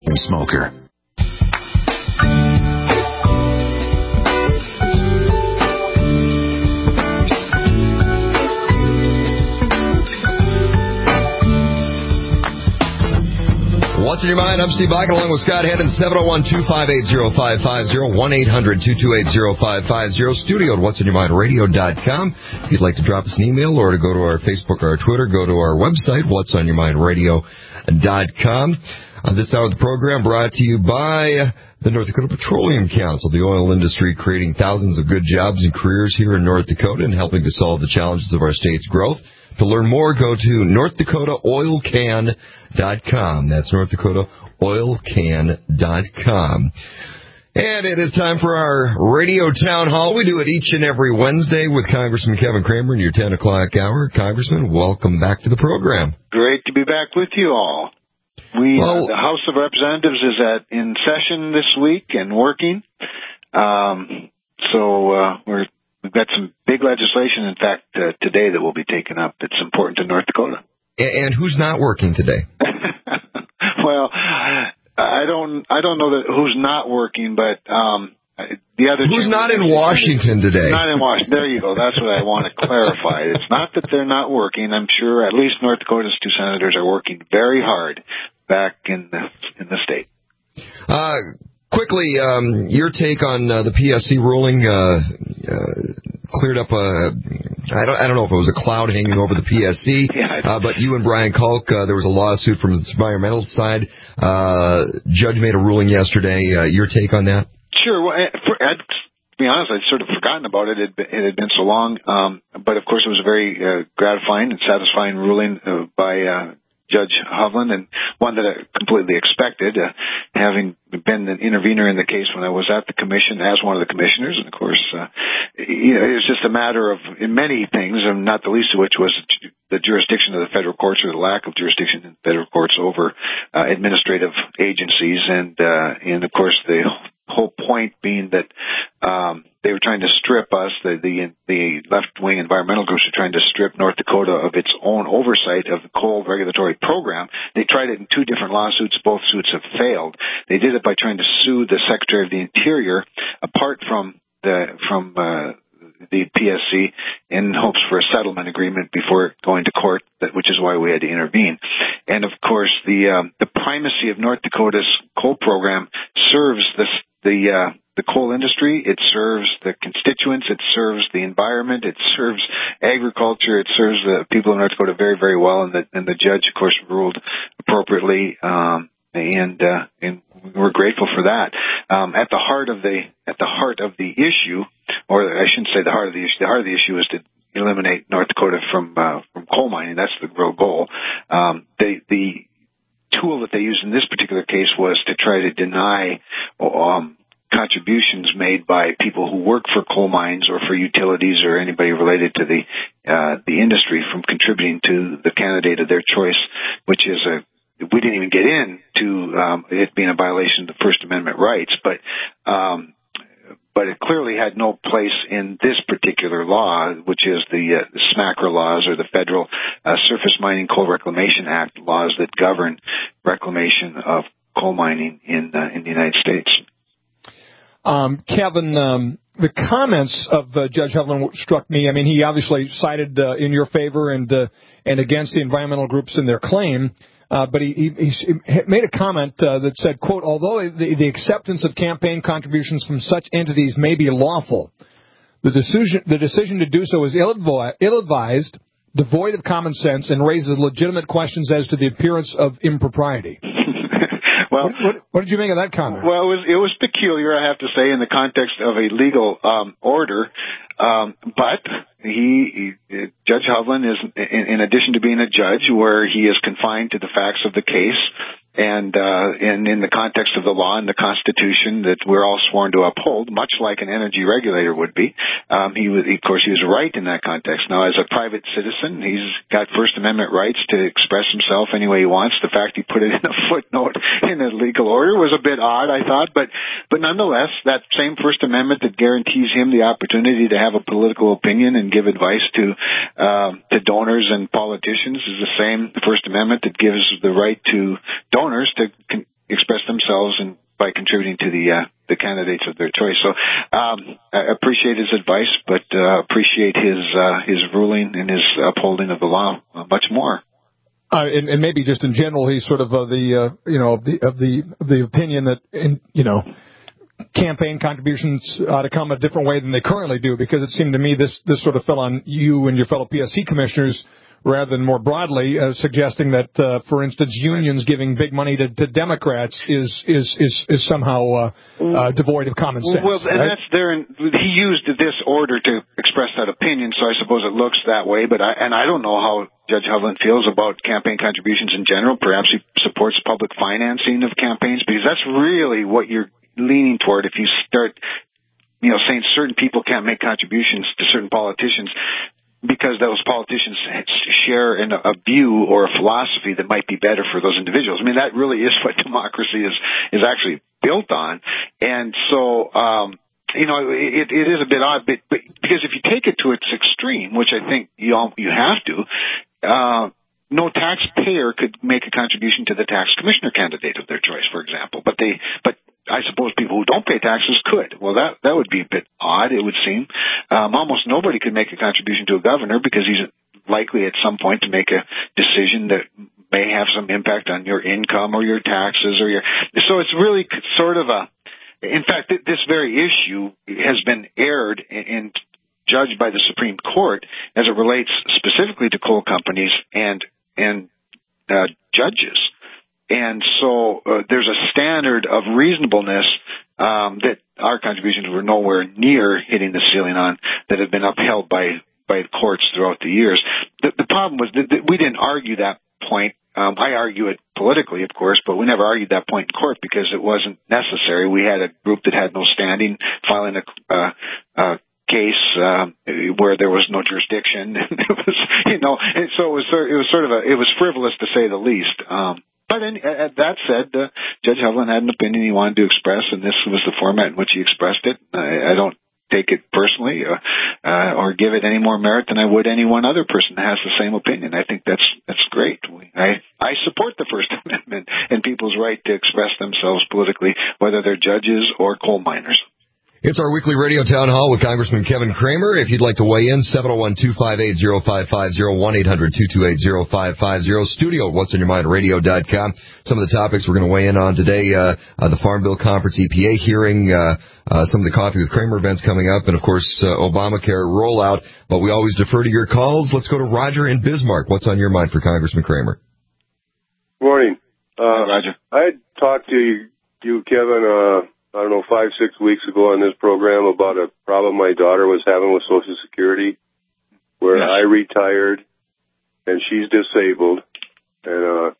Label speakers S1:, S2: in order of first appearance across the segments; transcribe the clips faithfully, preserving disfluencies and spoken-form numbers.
S1: Smoker.
S2: What's in your mind? I'm Steve Biden along with Scott Hedden, seven oh one, two five eight, oh five five oh, one eight hundred, two two eight, oh five five oh, studio at what's in your mind radio dot com. If you'd like to drop us an email or to go to our Facebook or our Twitter, go to our website, what's on your mind radio dot com. Uh, this hour of the program brought to you by the North Dakota Petroleum Council, the oil industry creating thousands of good jobs and careers here in North Dakota and helping to solve the challenges of our state's growth. To learn more, go to north dakota oil can dot com. That's north dakota oil can dot com. And it is time for our radio town hall. We do it each and every Wednesday with Congressman Kevin Cramer in your ten o'clock hour. Congressman, welcome back to the program.
S3: Great to be back with you all. We
S2: well,
S3: uh, the House of Representatives is at in session this week and working. Um, so uh, we're we've got some big legislation, in fact, uh, today that will be taken up. It's important to North Dakota.
S2: And who's not working today?
S3: Well, I don't I don't know that who's not working, but um, the other
S2: who's not in Washington today?
S3: Not in Washington. There you go. That's what I want to clarify. It's not that they're not working. I'm sure at least North Dakota's two senators are working very hard back in the in the state.
S2: Uh, quickly, um, your take on uh, the P S C ruling uh, uh, cleared up a. I don't, I don't know if it was a cloud hanging over the P S C,
S3: yeah.
S2: uh, but you and Brian Kalk, uh, there was a lawsuit from the environmental side. Uh, judge made a ruling yesterday. Uh, your take on that?
S3: Sure. Well, for, I'd, to be honest, I'd sort of forgotten about it. It, it had been so long. Um, but, of course, it was a very uh, gratifying and satisfying ruling uh, by uh, Judge Hovland, and one that I completely expected, uh, having been an intervener in the case when I was at the commission as one of the commissioners. And, of course, uh, you know, it's just a matter of in many things, and not the least of which was the jurisdiction of the federal courts or the lack of jurisdiction in federal courts over uh, administrative agencies. And, uh, and, of course, the whole point being that um, they were trying to strip us, the, the, the left-wing environmental groups were trying to strip North Dakota of its own oversight of the coal regulatory program. They tried it in two different lawsuits. Both suits have failed. They did it by trying to sue the Secretary of the Interior apart from the from uh, the P S C in hopes for a settlement agreement before going to court, that, which is why we had to intervene. And, of course, the um, the primacy of North Dakota's coal program serves this, the uh, the coal industry. It serves the constituents. It serves the environment. It serves agriculture. It serves the people of North Dakota very, very well. And the, and the judge, of course, ruled appropriately. Um, and uh, and we're grateful for that. Um, at the heart of the at the heart of the issue, or I shouldn't say the heart of the issue. The heart of the issue is to eliminate North Dakota from uh, from coal mining. That's the real goal. Um, the the tool that they used in this particular case was to try to deny um, contributions made by people who work for coal mines or for utilities or anybody related to the uh, the industry from contributing to the candidate of their choice, which is a we didn't even get into um, it being a violation of the First Amendment rights, but um, but it clearly had no place in this particular law, which is the, uh, the SMACRA laws, or the Federal uh, Surface Mining Coal Reclamation Act laws that govern reclamation of coal mining in uh, in the United States.
S4: Um, Kevin, um, the comments of uh, Judge Hovland struck me. I mean, he obviously sided uh, in your favor and uh, and against the environmental groups in their claim. Uh, but he, he, he made a comment uh, that said, quote, although the, the acceptance of campaign contributions from such entities may be lawful, the decision, the decision to do so is ill-advised, devoid of common sense, and raises legitimate questions as to the appearance of impropriety.
S3: Well,
S4: what, what, what did you make of that comment?
S3: Well, it was, it was peculiar, I have to say, in the context of a legal um, order. Um, but he, he, Judge Hovland is, in, in addition to being a judge, where he is confined to the facts of the case, and uh, and in the context of the law and the Constitution that we're all sworn to uphold, much like an energy regulator would be. Um, he was, of course, he was right in that context. Now, as a private citizen, he's got First Amendment rights to express himself any way he wants. The fact he put it in a footnote in a legal order was a bit odd, I thought, but but nonetheless, that same First Amendment that guarantees him the opportunity to have a political opinion and give advice to um, to donors and politicians is the same First Amendment that gives the right to donors to express themselves and by contributing to the uh, the candidates of their choice. So um, I appreciate his advice, but uh, appreciate his uh, his ruling and his upholding of the law uh, much more.
S4: Uh, and, and maybe just in general, he's sort of uh, the uh, you know of the of the of the opinion that in, you know campaign contributions ought to come a different way than they currently do, because it seemed to me this this sort of fell on you and your fellow P S C commissioners rather than more broadly, uh, suggesting that, uh, for instance, unions giving big money to, to Democrats is is is, is somehow uh, uh, devoid of common sense.
S3: Well, and
S4: right?
S3: that's there. He used this order to express that opinion, so I suppose it looks that way. But I, and I don't know how Judge Hovland feels about campaign contributions in general. Perhaps he supports public financing of campaigns, because that's really what you're leaning toward if you start, you know, saying certain people can't make contributions to certain politicians because those politicians share in a view or a philosophy that might be better for those individuals. I mean, that really is what democracy is is actually built on. And so, um, you know, it, it is a bit odd, but, but because if you take it to its extreme, which I think you all, you have to, uh, no taxpayer could make a contribution to the tax commissioner candidate of their choice, for example. But they, but I suppose people who don't pay taxes could. Well, that that would be a bit odd, it would seem. Um, almost nobody could make a contribution to a governor because he's likely at some point to make a decision that may have some impact on your income or your taxes or your. So it's really sort of a. In fact, this very issue has been aired and judged by the Supreme Court as it relates specifically to coal companies and and uh, judges. And so uh, there's a standard of reasonableness um, that our contributions were nowhere near hitting the ceiling on that have been upheld by, by courts throughout the years. The, the problem was that, that we didn't argue that point. Um, I argue it politically, of course, but we never argued that point in court because it wasn't necessary. We had a group that had no standing filing a uh, uh, case um, where there was no jurisdiction. It was, you know, and so it was. It was sort of a. It was frivolous to say the least. Um, But in, uh, that said, uh, Judge Hovland had an opinion he wanted to express, and this was the format in which he expressed it. I, I don't take it personally uh, uh, or give it any more merit than I would any one other person that has the same opinion. I think that's that's great. We, I, I support the First Amendment and people's right to express themselves politically, whether they're judges or coal miners.
S2: It's our weekly radio town hall with Congressman Kevin Cramer. If you'd like to weigh in, seven oh one, two five eight, oh five five oh, one eight hundred, two two eight, oh five five oh, studio at what's on your mind radio dot com. Some of the topics we're going to weigh in on today, uh, uh the Farm Bill Conference E P A hearing, uh, uh some of the Coffee with Cramer events coming up, and, of course, uh, Obamacare rollout. But we always defer to your calls. Let's go to Roger in Bismarck. What's on your mind for Congressman Cramer?
S1: Morning. Uh,
S3: Hi, Roger.
S1: I had talked to you, you Kevin, uh, I don't know, five, six weeks ago on this program about a problem my daughter was having with Social Security, where yes. I retired and she's disabled, and uh,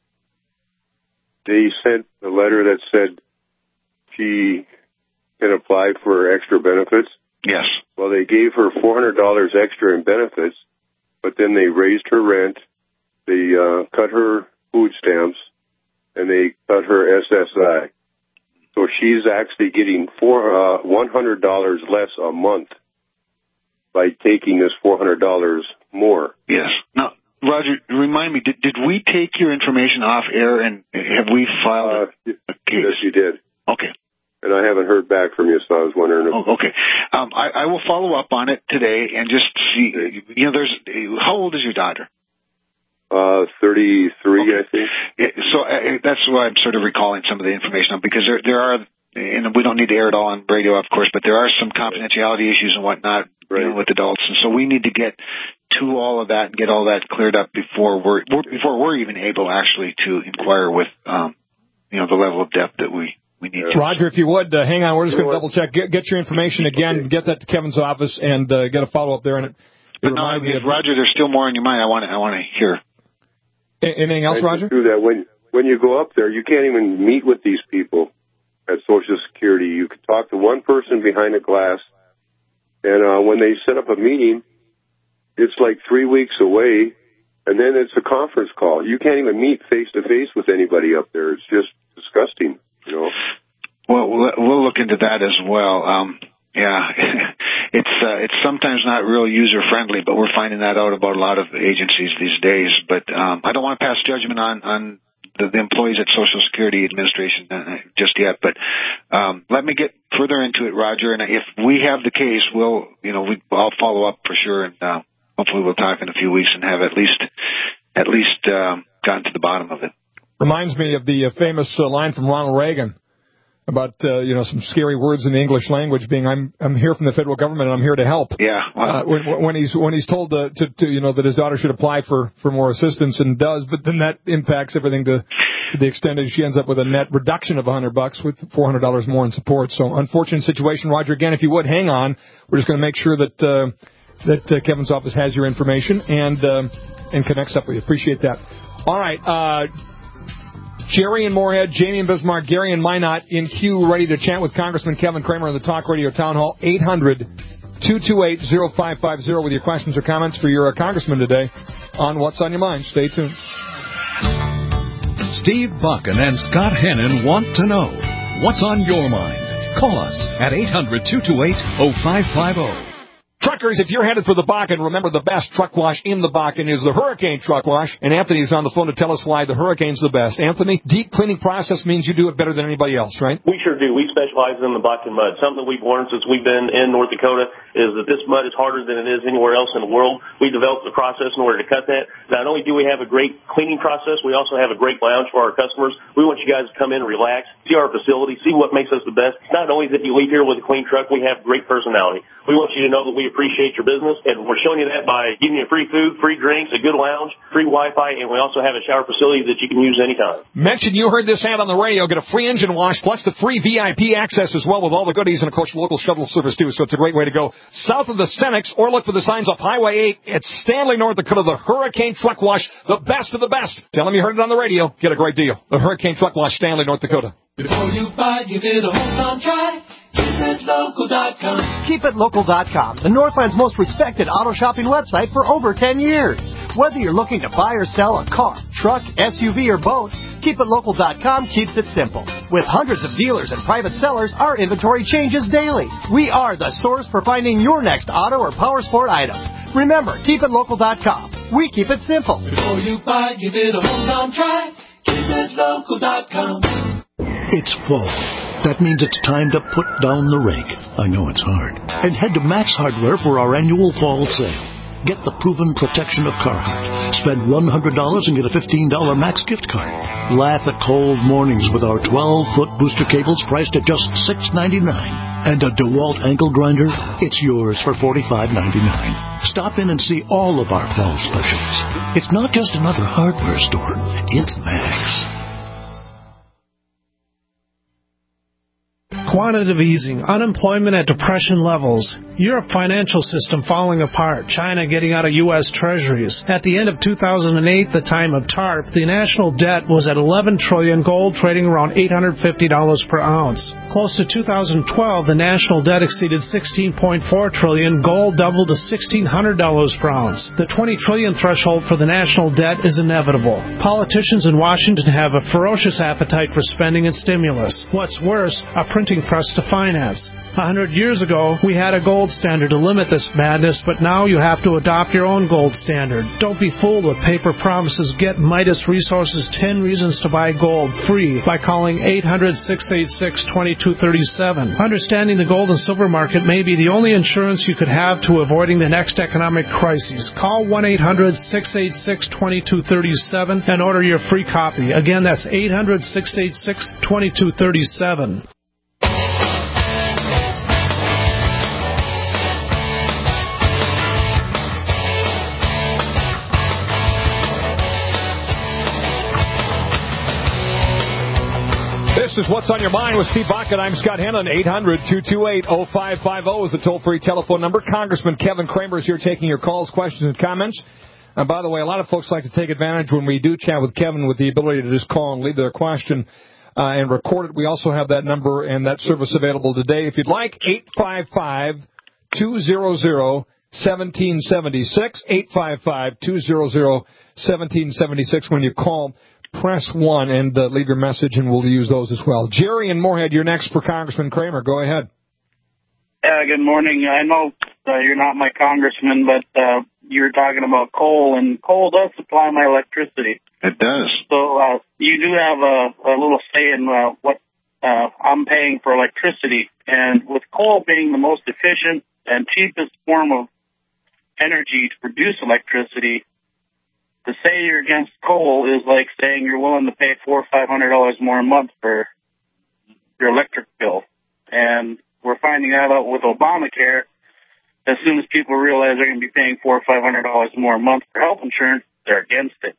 S1: they sent a letter that said she can apply for extra benefits.
S3: Yes.
S1: Well, they gave her four hundred dollars extra in benefits, but then they raised her rent, they uh, cut her food stamps, and they cut her S S I. So she's actually getting four, uh, one hundred dollars less a month by taking this four hundred dollars more.
S3: Yes. Now, Roger, remind me, did, did we take your information off air and have we filed
S1: uh,
S3: a case?
S1: Yes, you did.
S3: Okay.
S1: And I haven't heard back from you, so I was wondering. If...
S3: Oh, okay. Um, I, I will follow up on it today and just see, you know, there's, how old is your daughter?
S1: Uh, thirty-three,
S3: okay.
S1: I think.
S3: Yeah, so uh, that's why I'm sort of recalling some of the information, because there there are, and we don't need to air it all on radio, of course, but there are some confidentiality issues and whatnot
S1: right.
S3: dealing with adults, and so we need to get to all of that and get all that cleared up before we're, we're before we're even able actually to inquire with, um, you know, the level of depth that we. We need
S4: to. Roger, if you would, uh, hang on. We're just going to double check. Get, get your information again. Okay. Get that to Kevin's office and uh, get a follow up there. And it,
S3: but no, if Roger, there's still more on your mind. I want to. I want to hear.
S4: Anything else,
S1: I
S4: Roger?
S1: Do that when when you go up there, you can't even meet with these people at Social Security. You can talk to one person behind a glass, and uh, when they set up a meeting, it's like three weeks away, and then it's a conference call. You can't even meet face to face with anybody up there. It's just disgusting. You know?
S3: Well, we'll look into that as well. Um, yeah, it's uh, it's sometimes not real user friendly, but we're finding that out about a lot of agencies these days. But um, I don't want to pass judgment on, on the, the employees at Social Security Administration uh, just yet. But um, let me get further into it, Roger. And if we have the case, we'll, you know, we, I'll follow up for sure, and uh, hopefully we'll talk in a few weeks and have at least at least um, gotten to the bottom of it.
S4: Reminds me of the uh, famous uh, line from Ronald Reagan about, uh, you know, some scary words in the English language being, I'm I'm here from the federal government and I'm here to help.
S3: Yeah. Wow.
S4: Uh, when, when he's when he's told to, to, to, you know, that his daughter should apply for, for more assistance and does, but then that impacts everything to, to the extent that she ends up with a net reduction of one hundred bucks with four hundred dollars more in support. So unfortunate situation. Roger, again, if you would, hang on. We're just going to make sure that uh, that uh, Kevin's office has your information and uh, and connects up with you. Appreciate that. All right. Uh, Jerry in Moorhead, Jamie in Bismarck, Gary in Minot in queue, ready to chat with Congressman Kevin Cramer in the Talk Radio Town Hall. eight hundred, two two eight, oh five five oh with your questions or comments for your uh, congressman today on What's on Your Mind. Stay tuned.
S5: Steve Buchan and Scott Hennon want to know what's on your mind. Call us at eight hundred, two two eight, oh five five oh.
S4: Truckers, if you're headed for the Bakken, remember the best truck wash in the Bakken is the Hurricane Truck Wash. And Anthony's on the phone to tell us why the Hurricane's the best. Anthony, deep cleaning process means you do it better than anybody else, right?
S6: We sure do. We specialize in the Bakken mud. Something we've learned since we've been in North Dakota is that this mud is harder than it is anywhere else in the world. We developed the process in order to cut that. Not only do we have a great cleaning process, we also have a great lounge for our customers. We want you guys to come in and relax, see our facility, see what makes us the best. Not only that you leave here with a clean truck, we have great personality. We want you to know that we appreciate your business, and we're showing you that by giving you free food, free drinks, a good lounge, free Wi-Fi, and we also have a shower facility that you can use anytime.
S4: Mention you heard this ad on the radio. Get a free engine wash, plus the free V I P access as well with all the goodies, and, of course, local shuttle service, too, so it's a great way to go. South of the Senex, or look for the signs off Highway eight. It's Stanley, North Dakota, the Hurricane Truck Wash, the best of the best. Tell them you heard it on the radio. Get a great deal. The Hurricane Truck Wash, Stanley, North Dakota.
S7: Before you buy, give it a home try. Keep it local dot com.
S8: Keep it local dot com, the Northland's most respected auto shopping website for over ten years. Whether you're looking to buy or sell a car, truck, S U V, or boat, Keep It Local dot com keeps it simple. With hundreds of dealers and private sellers, our inventory changes daily. We are the source for finding your next auto or power sport item. Remember, Keep It Local dot com. We keep it simple.
S7: Before you buy, give it a hometown try. Keep It Local dot com.
S9: It's fall. That means it's time to put down the rake. I know it's hard. And head to Max Hardware for our annual fall sale. Get the proven protection of Carhartt. Spend one hundred dollars and get a fifteen dollars Max gift card. Laugh at cold mornings with our twelve-foot booster cables priced at just six ninety-nine. And a DeWalt ankle grinder, it's yours for forty-five ninety-nine. Stop in and see all of our fall specials. It's not just another hardware store. It's Max.
S10: Quantitative easing, unemployment at depression levels, Europe financial system falling apart, China getting out of U S treasuries. At the end of two thousand eight, the time of TARP, the national debt was at eleven trillion dollars, gold trading around eight hundred fifty dollars per ounce. Close to two thousand twelve, the national debt exceeded sixteen point four trillion dollars, gold doubled to sixteen hundred dollars per ounce. The twenty trillion dollars threshold for the national debt is inevitable. Politicians in Washington have a ferocious appetite for spending and stimulus. What's worse, a printing press to finance. A hundred years ago, we had a gold standard to limit this madness, but now you have to adopt your own gold standard. Don't be fooled with paper promises. Get Midas Resources ten Reasons to Buy Gold free by calling eight hundred, six eight six, two two three seven. Understanding the gold and silver market may be the only insurance you could have to avoiding the next economic crisis. Call one eight hundred, six eight six, two two three seven and order your free copy. Again, that's eight hundred, six eight six, two two three seven.
S4: This is What's on Your Mind with Steve Buchan. I'm Scott Hennon. eight hundred, two two eight, oh five five oh is the toll-free telephone number. Congressman Kevin Cramer is here taking your calls, questions, and comments. And by the way, a lot of folks like to take advantage when we do chat with Kevin with the ability to just call and leave their question uh, and record it. We also have that number and that service available today. If you'd like, eight five five, two hundred, one seven seven six, eight five five, two hundred, one seven seven six when you call. Press one and uh, leave your message, and we'll use those as well. Jerry in Moorhead, you're next for Congressman Cramer. Go ahead.
S11: Yeah, good morning. I know uh, you're not my congressman, but uh, you were talking about coal, and coal does supply my electricity.
S3: It does.
S11: So uh, you do have a, a little say in uh, what uh, I'm paying for electricity. And with coal being the most efficient and cheapest form of energy to produce electricity, to say you're against coal is like saying you're willing to pay four or five hundred dollars more a month for your electric bill. And we're finding that out with Obamacare. As soon as people realize they're going to be paying four or five hundred dollars more a month for health insurance, they're against it.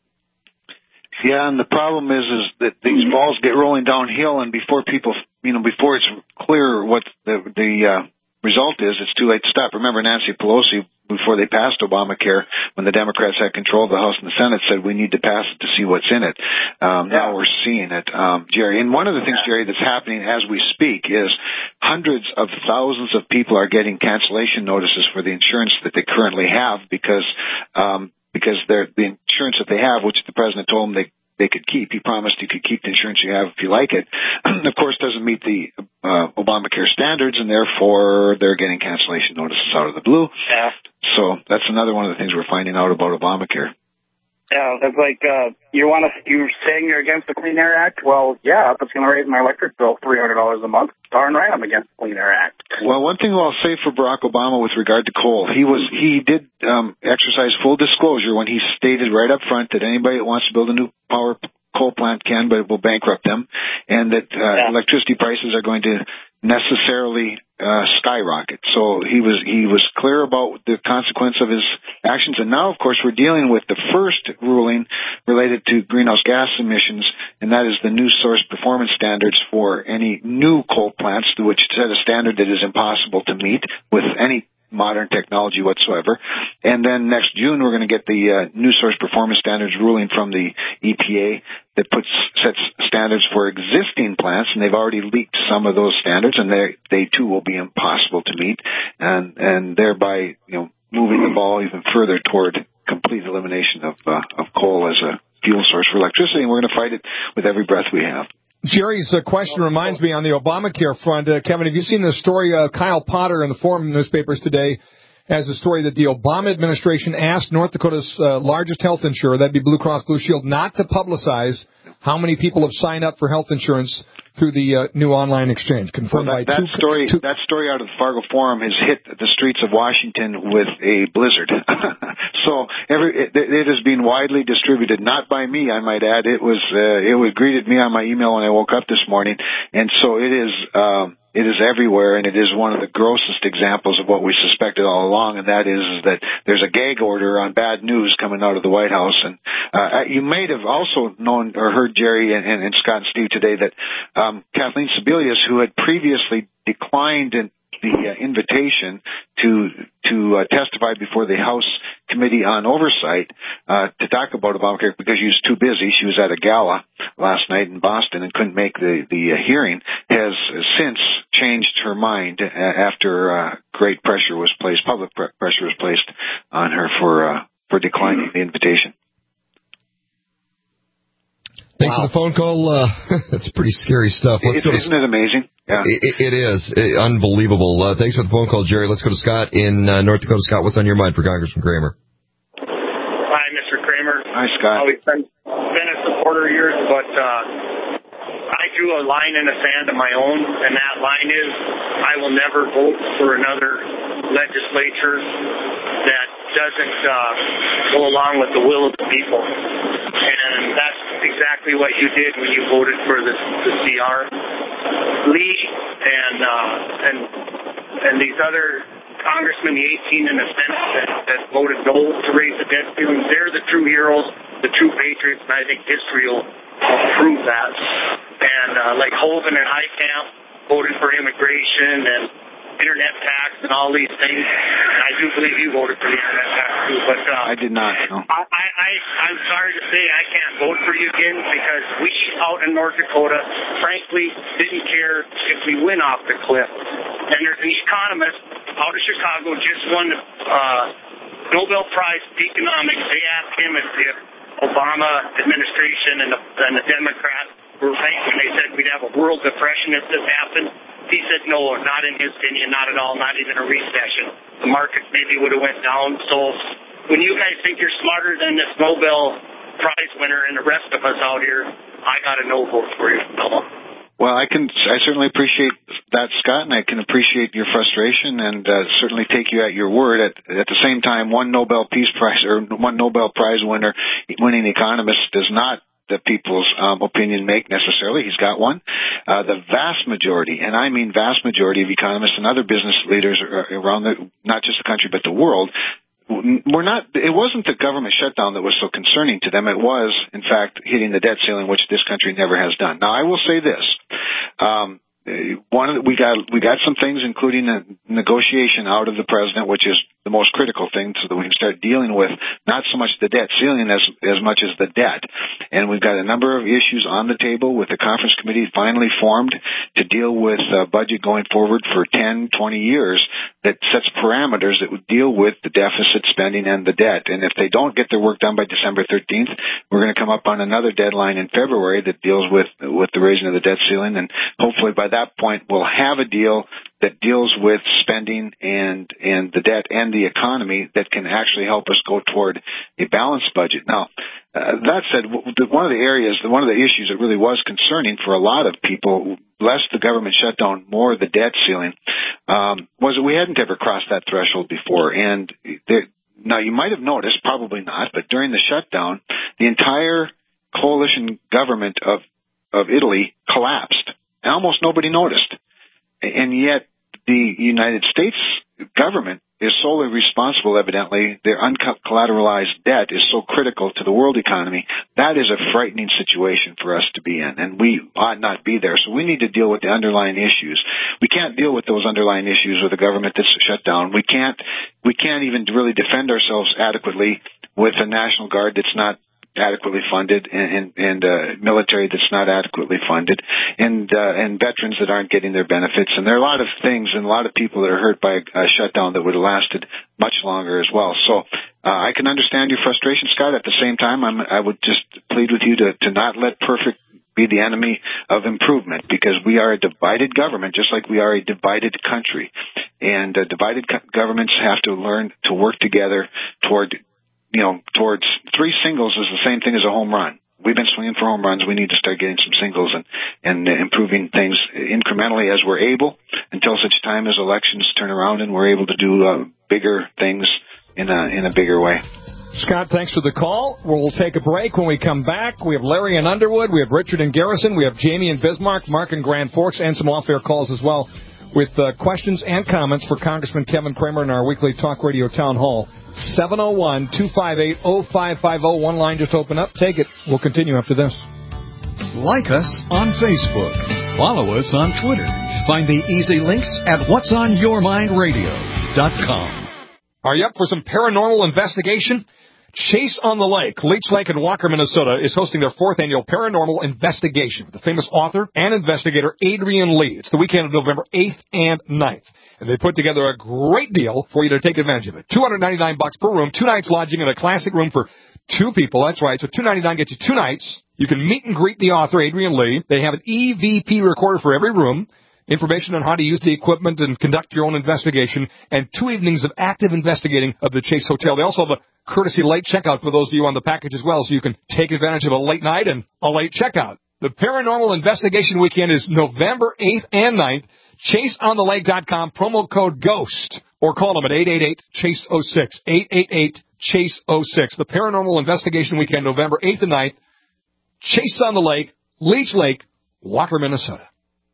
S3: Yeah, and the problem is, is that these balls get rolling downhill, and before people, you know, before it's clear what the the uh, result is, it's too late to stop. Remember, Nancy Pelosi, before they passed Obamacare, when the Democrats had control of the House and the Senate, said we need to pass it to see what's in it. Um, yeah. Now we're seeing it, um, Jerry. And one of the things, Jerry, that's happening as we speak is hundreds of thousands of people are getting cancellation notices for the insurance that they currently have because um, because they're, the insurance that they have, which the president told them they they could keep. He promised you could keep the insurance you have if you like it. Of course, doesn't meet the uh, Obamacare standards, and therefore they're getting cancellation notices out of the blue.
S11: Yeah.
S3: So that's another one of the things we're finding out about Obamacare.
S11: Yeah, it's like uh, you want to. You're saying you're against the Clean Air Act. Well, yeah, if it's going to raise my electric bill three hundred dollars a month, darn right, I'm against the Clean Air Act.
S3: Well, one thing I'll say for Barack Obama with regard to coal, he was he did um, exercise full disclosure when he stated right up front that anybody that wants to build a new power coal plant can, but it will bankrupt them, and that uh, yeah. electricity prices are going to necessarily uh, skyrocket. So he was he was clear about the consequence of his actions. And now, of course, we're dealing with the first ruling related to greenhouse gas emissions, and that is the new source performance standards for any new coal plants, which set a standard that is impossible to meet with any modern technology whatsoever. And then next June, we're going to get the uh, new source performance standards ruling from the E P A that puts sets standards for existing plants, and they've already leaked some of those standards, and they they too will be impossible to meet, and and thereby you know moving the ball even further toward complete elimination of uh, of coal as a fuel source for electricity. And we're going to fight it with every breath we have.
S4: Jerry's uh, question reminds me on the Obamacare front. Uh, Kevin, have you seen the story? Uh, Kyle Potter in the Forum newspapers today has a story that the Obama administration asked North Dakota's uh, largest health insurer, that'd be Blue Cross Blue Shield, not to publicize how many people have signed up for health insurance through the uh, new online exchange. Confirmed
S3: well, that,
S4: by
S3: that
S4: two,
S3: story.
S4: two,
S3: that story out of the Fargo Forum has hit the streets of Washington with a blizzard. So every it, it has been widely distributed, not by me, I might add. It was uh, it was greeted me on my email when I woke up this morning, and so it is. Um, It is everywhere, and it is one of the grossest examples of what we suspected all along, and that is, is that there's a gag order on bad news coming out of the White House. And uh, you may have also known or heard, Jerry and, and, and Scott and Steve today, that um, Kathleen Sebelius, who had previously declined in the uh, invitation to to uh, testify before the House Committee on Oversight uh, to talk about Obamacare because she was too busy. She was at a gala last night in Boston and couldn't make the the uh, hearing. Has since changed her mind after uh, great pressure was placed, public pre- pressure was placed on her for uh, for declining the invitation.
S2: Thanks wow. for the phone call. Uh, that's pretty scary stuff. Let's
S3: it,
S2: go
S3: isn't to, it amazing? Yeah.
S2: It, it is. It, unbelievable. Uh, thanks for the phone call, Jerry. Let's go to Scott in uh, North Dakota. Scott, what's on your mind for Congressman Kramer?
S12: Hi, Mister Kramer.
S3: Hi, Scott.
S12: I've been, been a supporter of yours, but uh, I drew a line in the sand of my own, and that line is I will never vote for another legislature that doesn't uh, go along with the will of the people. And that's exactly what you did when you voted for the, the C R. Lee and uh, and and these other congressmen, the eighteen in the Senate that, that voted no to raise the debt ceiling, they're the true heroes, the true patriots, and I think history will prove that. And uh, like Hogan and Heitkamp voted for immigration and internet tax and all these things. I do believe you voted for the internet tax too, but uh,
S3: I did not. No.
S12: I, I, I'm sorry to say I can't vote for you again because we out in North Dakota, frankly, didn't care if we went off the cliff. And there's an economist out of Chicago just won the uh, Nobel Prize for Economics. They asked him if the Obama administration and the, and the Democrats were right when they said we'd have a world depression if this happened. He said no, not in his opinion, not at all, not even a recession. The markets maybe would have went down. So when you guys think you're smarter than this Nobel prize winner and the rest of us out here, I got a no vote for you, fella.
S3: Well, I can. I certainly appreciate that, Scott, and I can appreciate your frustration, and uh, certainly take you at your word. At at the same time, one Nobel Peace Prize or one Nobel Prize winner, winning economist, does not the people's um, opinion make necessarily. He's got one. Uh, the vast majority, and I mean vast majority of economists and other business leaders around the, not just the country but the world, we're not. It wasn't the government shutdown that was so concerning to them. It was, in fact, hitting the debt ceiling, which this country never has done. Now, I will say this: um, one of the, we got we got some things, including a negotiation out of the president, which is the most critical thing, so that we can start dealing with not so much the debt ceiling as as much as the debt. And we've got a number of issues on the table with the conference committee finally formed to deal with uh, budget going forward for ten, twenty years that sets parameters that would deal with the deficit spending and the debt. And if they don't get their work done by December thirteenth, we're going to come up on another deadline in February that deals with with the raising of the debt ceiling. And hopefully by that point, we'll have a deal that deals with spending and and the debt and the economy that can actually help us go toward a balanced budget. Now, uh, that said, one of the areas, one of the issues that really was concerning for a lot of people, less the government shutdown, more the debt ceiling, um, was that we hadn't ever crossed that threshold before. And there, now you might have noticed, probably not, but during the shutdown, the entire coalition government of of Italy collapsed, and almost nobody noticed. And yet the United States government is solely responsible, evidently. Their uncollateralized debt is so critical to the world economy. That is a frightening situation for us to be in, and we ought not be there. So we need to deal with the underlying issues. We can't deal with those underlying issues with a government that's shut down. We can't, we can't even really defend ourselves adequately with a National Guard that's not adequately funded, and, and, and uh, military that's not adequately funded, and uh, and veterans that aren't getting their benefits. And there are a lot of things and a lot of people that are hurt by a shutdown that would have lasted much longer as well. So uh, I can understand your frustration, Scott. At the same time, I'm, I would just plead with you to, to not let perfect be the enemy of improvement, because we are a divided government, just like we are a divided country. And uh, divided co- governments have to learn to work together toward you know, towards three singles is the same thing as a home run. We've been swinging for home runs. We need to start getting some singles and, and uh, improving things incrementally as we're able, until such time as elections turn around and we're able to do uh, bigger things in a, in a bigger way.
S4: Scott, thanks for the call. We'll take a break. When we come back, we have Larry in Underwood, we have Richard in Garrison, we have Jamie in Bismarck, Mark in Grand Forks, and some off-air calls as well with uh, questions and comments for Congressman Kevin Cramer in our weekly Talk Radio Town Hall. seven oh one, two five eight, oh five five oh. One line just opened up. Take it. We'll continue after this.
S5: Like us on Facebook. Follow us on Twitter. Find the easy links at whats on your mind radio dot com.
S4: Are you up for some paranormal investigation? Chase on the Lake, Leech Lake in Walker, Minnesota, is hosting their fourth annual Paranormal Investigation with the famous author and investigator Adrian Lee. It's the weekend of November eighth and ninth. And they put together a great deal for you to take advantage of it. two hundred ninety-nine bucks per room, two nights lodging in a classic room for two people. That's right. So two hundred ninety-nine gets you two nights. You can meet and greet the author, Adrian Lee. They have an E V P recorder for every room, information on how to use the equipment and conduct your own investigation, and two evenings of active investigating of the Chase Hotel. They also have a courtesy late checkout for those of you on the package as well, so you can take advantage of a late night and a late checkout. The Paranormal Investigation Weekend is November eighth and ninth. chase on the lake dot com, promo code GHOST, or call them at eight eight eight, chase oh six, eight eight eight, chase oh six. The Paranormal Investigation Weekend, November eighth and ninth, Chase on the Lake, Leech Lake, Walker, Minnesota.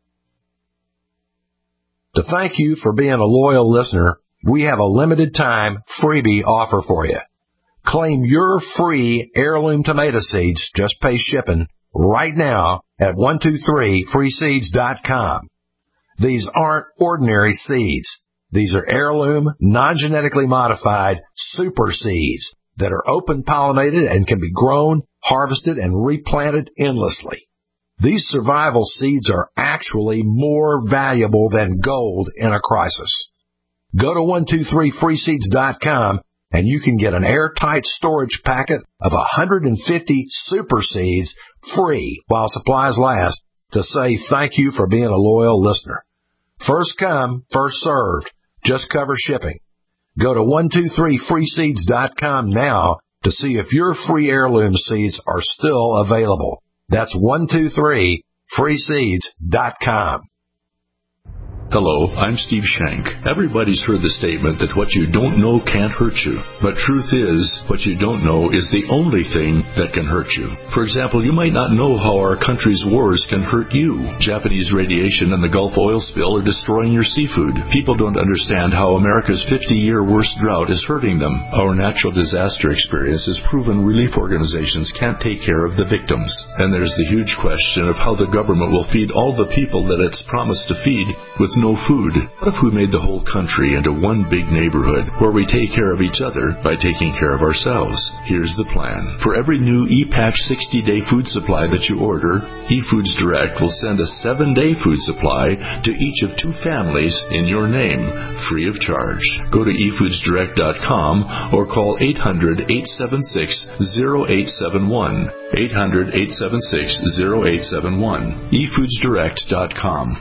S13: To thank you for being a loyal listener, we have a limited time freebie offer for you. Claim your free heirloom tomato seeds, just pay shipping, right now at one two three free seeds dot com. These aren't ordinary seeds. These are heirloom, non-genetically modified super seeds that are open-pollinated and can be grown, harvested, and replanted endlessly. These survival seeds are actually more valuable than gold in a crisis. Go to one two three free seeds dot com and you can get an airtight storage packet of one hundred fifty super seeds free while supplies last to say thank you for being a loyal listener. First come, first served. Just cover shipping. Go to one two three free seeds dot com now to see if your free heirloom seeds are still available. That's one two three free seeds dot com.
S14: Hello, I'm Steve Shank. Everybody's heard the statement that what you don't know can't hurt you. But truth is, what you don't know is the only thing that can hurt you. For example, you might not know how our country's wars can hurt you. Japanese radiation and the Gulf oil spill are destroying your seafood. People don't understand how America's fifty-year worst drought is hurting them. Our natural disaster experience has proven relief organizations can't take care of the victims. And there's the huge question of how the government will feed all the people that it's promised to feed with no food. What if we made the whole country into one big neighborhood where we take care of each other by taking care of ourselves? Here's the plan. For every new ePatch sixty-day food supply that you order, eFoods Direct will send a seven-day food supply to each of two families in your name, free of charge. Go to e foods direct dot com or call eight hundred, eight seven six, zero eight seven one. eight hundred, eight seven six, zero eight seven one. e foods direct dot com.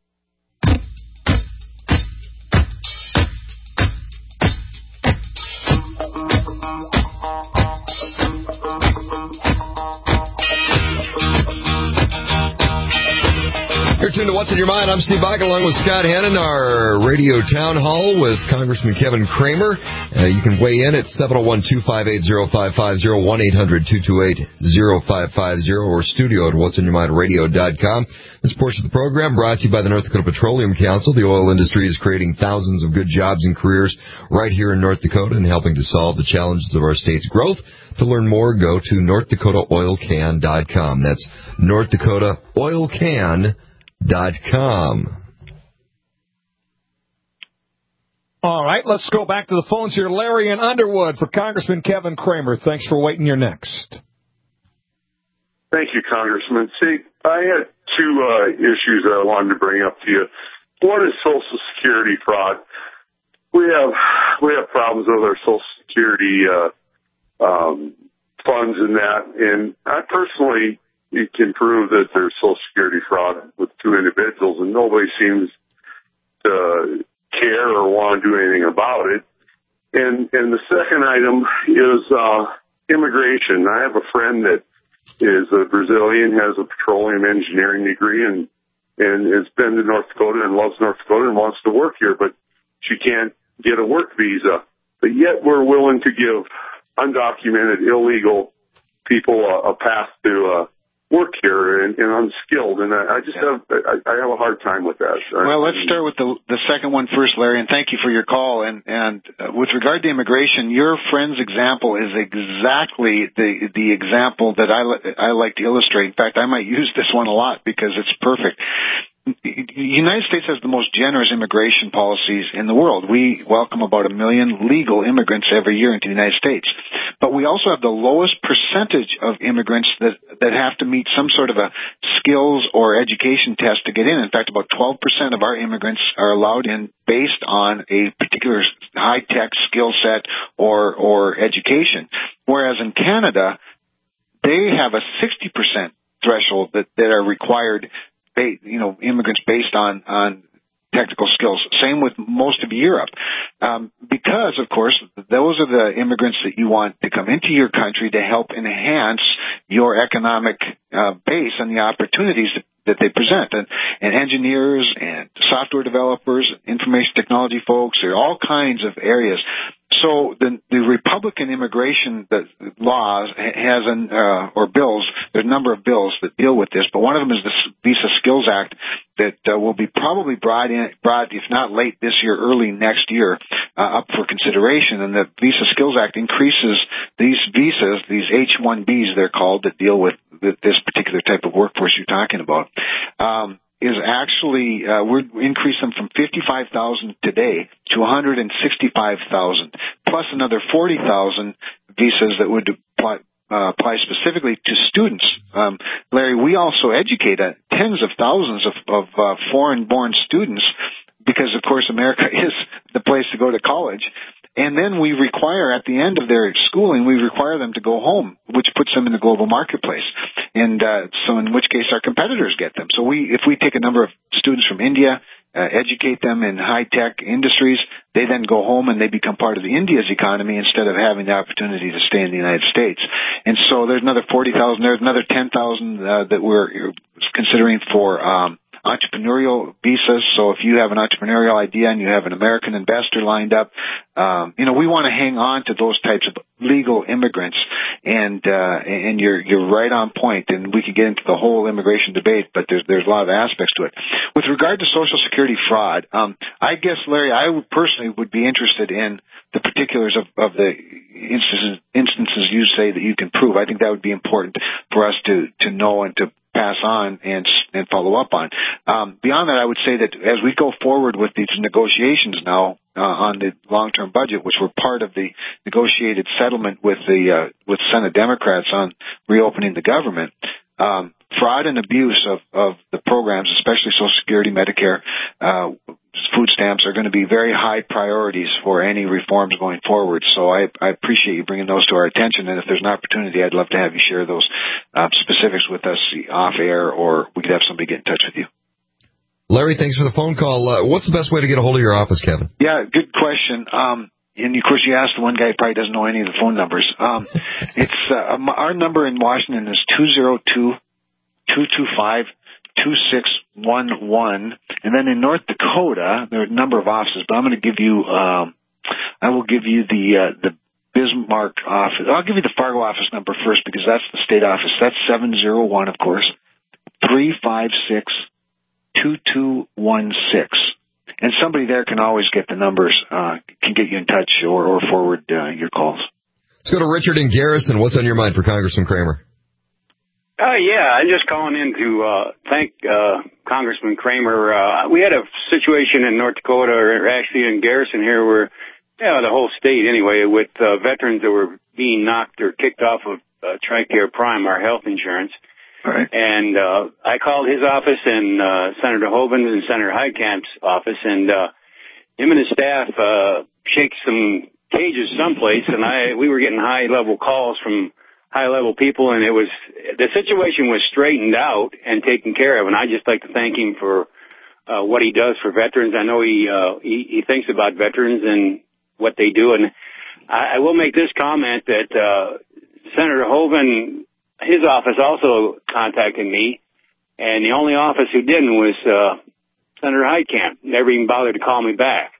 S2: You're tuned to What's in Your Mind. I'm Steve Bike along with Scott Hannon, our radio town hall with Congressman Kevin Cramer. Uh, you can weigh in at seven oh one, two five eight, oh five five oh, one eight hundred, two two eight, oh five five oh, or studio at whats in your mind radio dot com. This portion of the program brought to you by the North Dakota Petroleum Council. The oil industry is creating thousands of good jobs and careers right here in North Dakota and helping to solve the challenges of our state's growth. To learn more, go to north dakota oil can dot com. That's north dakota oil can dot com.
S4: All right, let's go back to the phones here. Larry in Underwood for Congressman Kevin Cramer. Thanks for waiting. You're next.
S15: Thank you, Congressman. See, I had two uh, issues that I wanted to bring up to you. One is Social Security fraud. We have we have problems with our Social Security uh, um, funds and that, and I personally can prove that there's Social Security fraud with two individuals, and nobody seems to care or want to do anything about it. And and the second item is uh, immigration. I have a friend that is a Brazilian, has a petroleum engineering degree, and and has been to North Dakota and loves North Dakota and wants to work here, but she can't get a work visa. But yet we're willing to give undocumented, illegal people a, a path to uh, work here and, and unskilled, and I, I just have I, I have a hard time with that.
S3: Well, let's start with the the second one first, Larry, and thank you for your call. And and uh, with regard to immigration, your friend's example is exactly the the example that I I like to illustrate. In fact, I might use this one a lot because it's perfect. The United States has the most generous immigration policies in the world. We welcome about a million legal immigrants every year into the United States. But we also have the lowest percentage of immigrants that, that have to meet some sort of a skills or education test to get in. In fact, about twelve percent of our immigrants are allowed in based on a particular high-tech skill set or, or education. Whereas in Canada, they have a sixty percent threshold that, that are required, you know, immigrants based on, on technical skills. Same with most of Europe. Um, because, of course, those are the immigrants that you want to come into your country to help enhance your economic uh, base and the opportunities that, that they present. And, and engineers and software developers, information technology folks, there are all kinds of areas. So the, the Republican immigration laws has an, uh, or bills, there's a number of bills that deal with this, but one of them is the Visa Skills Act that uh, will be probably brought in, brought, if not late this year, early next year, uh, up for consideration. And the Visa Skills Act increases these visas, these H one Bs they're called, that deal with this particular type of workforce you're talking about. Um, is actually, uh, we're increasing them from fifty-five thousand today to one hundred sixty-five thousand, plus another forty thousand visas that would apply, uh, apply specifically to students. Um, Larry, we also educate uh, tens of thousands of, of uh, foreign-born students because, of course, America is the place to go to college. And then we require, at the end of their schooling, we require them to go home, which puts them in the global marketplace. And uh, so in which case our competitors get them. So we, if we take a number of students from India uh, educate them in high-tech industries. They then go home and they become part of the India's economy instead of having the opportunity to stay in the United States. And so there's another forty thousand, there's another ten thousand uh, that we're considering for um, entrepreneurial visas. So if you have an entrepreneurial idea and you have an American investor lined up, um, you know, we want to hang on to those types of legal immigrants. And uh, and you're you're right on point. And we could get into the whole immigration debate, but there's there's a lot of aspects to it. With regard to Social Security fraud, um, I guess, Larry, I would personally would be interested in the particulars of, of the instances, instances you say that you can prove. I think that would be important for us to, to know and to pass on and and follow up on. Um, beyond that, I would say that as we go forward with these negotiations now uh, on the long-term budget, which were part of the negotiated settlement with the uh, with Senate Democrats on reopening the government, um, fraud and abuse of, of the programs, especially Social Security, Medicare, uh, food stamps, are going to be very high priorities for any reforms going forward. So I, I appreciate you bringing those to our attention. And if there's an opportunity, I'd love to have you share those uh, specifics with us off air, or we could have somebody get in touch with you.
S2: Larry, thanks for the phone call. Uh, what's the best way to get a hold of your office, Kevin?
S3: Yeah, good question. Um, and of course, you asked the one guy who probably doesn't know any of the phone numbers. Um, it's uh, our number in Washington is two zero two, two two five, two six one one, and then in North Dakota there are a number of offices, but I'm going to give you um I will give you the uh, the Bismarck office. I'll give you the Fargo office number first because that's the state office. That's seven zero one, of course, three five six, two two one six. And somebody there can always get the numbers, uh can get you in touch or, or forward uh, your calls.
S2: Let's go to Richard in Garrison. What's on your mind for Congressman Kramer?
S16: Uh, yeah, I'm just calling in to uh, thank uh, Congressman Kramer. Uh, we had a situation in North Dakota, or actually in Garrison here, where, yeah, the whole state anyway, with uh, veterans that were being knocked or kicked off of uh, TRICARE Prime, our health insurance.
S3: Right.
S16: And uh, I called his office and uh, Senator Hoeven and Senator Heitkamp's office, and uh, him and his staff uh, shake some cages someplace, and I we were getting high-level calls from high-level people, and it was the situation was straightened out and taken care of. And I just like to thank him for uh, what he does for veterans. I know he, uh, he he thinks about veterans and what they do. And I, I will make this comment that uh, Senator Hoeven, his office also contacted me, and the only office who didn't was uh, Senator Heitkamp. Never even bothered to call me back.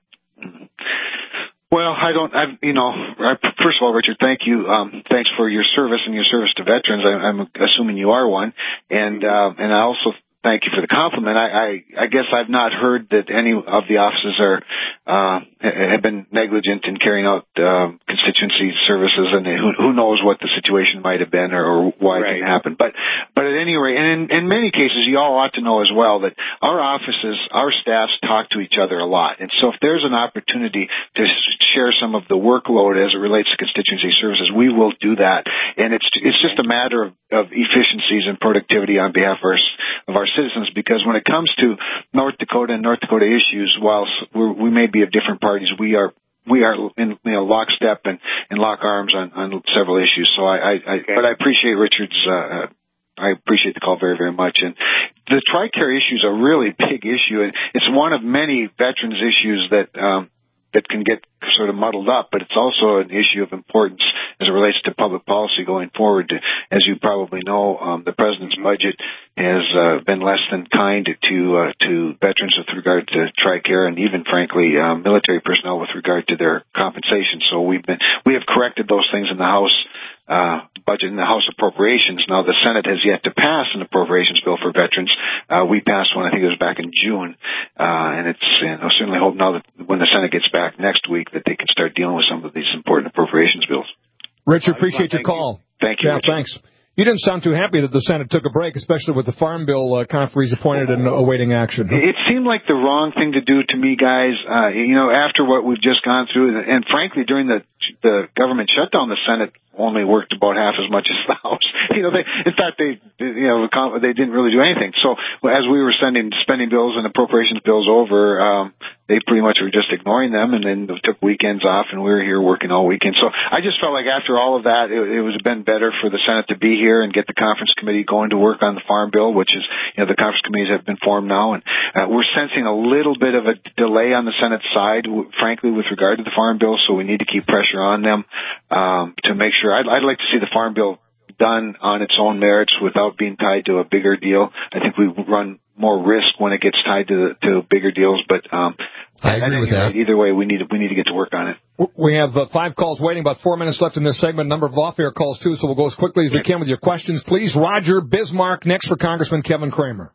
S3: Well, I don't, I've, you know, I, first of all, Richard, thank you. Um, thanks for your service and your service to veterans. I, I'm assuming you are one. And, uh, and I also thank you for the compliment. I, I, I guess I've not heard that any of the offices are, uh, have been negligent in carrying out, uh, constituency services, and who, who knows what the situation might have been or, or why
S16: right.
S3: it didn't happen. But, but at any rate, and in, in many cases, you all ought to know as well that our offices, our staffs talk to each other a lot. And so if there's an opportunity to share some of the workload as it relates to constituency services, we will do that. And it's, it's just a matter of, of efficiencies and productivity on behalf of our, of our citizens, because when it comes to North Dakota and North Dakota issues, whilst we're, we may be of different parties, we are we are in you know lockstep and, and lock arms on, on several issues. So I, I, I okay. but I appreciate Richard's. Uh, I appreciate the call very, very much. And the TRICARE issue is a really big issue, and it's one of many veterans issues that um, that can get sort of muddled up, but it's also an issue of importance as it relates to public policy going forward. As you probably know, um, the president's budget has uh, been less than kind to uh, to veterans with regard to TRICARE, and even, frankly, uh, military personnel with regard to their compensation. So we've been we have corrected those things in the House uh, budget and the House Appropriations. Now the Senate has yet to pass an appropriations bill for veterans. Uh, we passed one, I think it was back in June, uh, and it's. You know, I certainly hope now that when the Senate gets back next week that they can start dealing with some of these important appropriations bills.
S4: Richard, appreciate your call.
S3: Thank you.
S4: Yeah,
S3: Richard.
S4: thanks. You didn't sound too happy that the Senate took a break, especially with the Farm Bill uh, conferees appointed and awaiting action.
S3: It seemed like the wrong thing to do to me, guys. Uh, you know, after what we've just gone through, and frankly, during the the government shutdown, the Senate only worked about half as much as the House. You know, they, in fact, they, you know, they didn't really do anything. So as we were sending spending bills and appropriations bills over, um, they pretty much were just ignoring them, and then took weekends off, and we were here working all weekend. So I just felt like after all of that, it, it was been better for the Senate to be here and get the conference committee going to work on the farm bill, which is, you know, the conference committees have been formed now, and uh, we're sensing a little bit of a delay on the Senate side, w- frankly, with regard to the farm bill. So we need to keep pressure on them um, to make sure. I'd, I'd like to see the farm bill done on its own merits without being tied to a bigger deal. I think we run more risk when it gets tied to the, to bigger deals, but um,
S2: I agree with that.
S3: Either way, we need to, we need to get to work on it.
S4: We have uh, five calls waiting, about four minutes left in this segment, a number of off-air calls, too, so we'll go as quickly as we can with your questions. Please, Roger Bismarck, next for Congressman Kevin Cramer.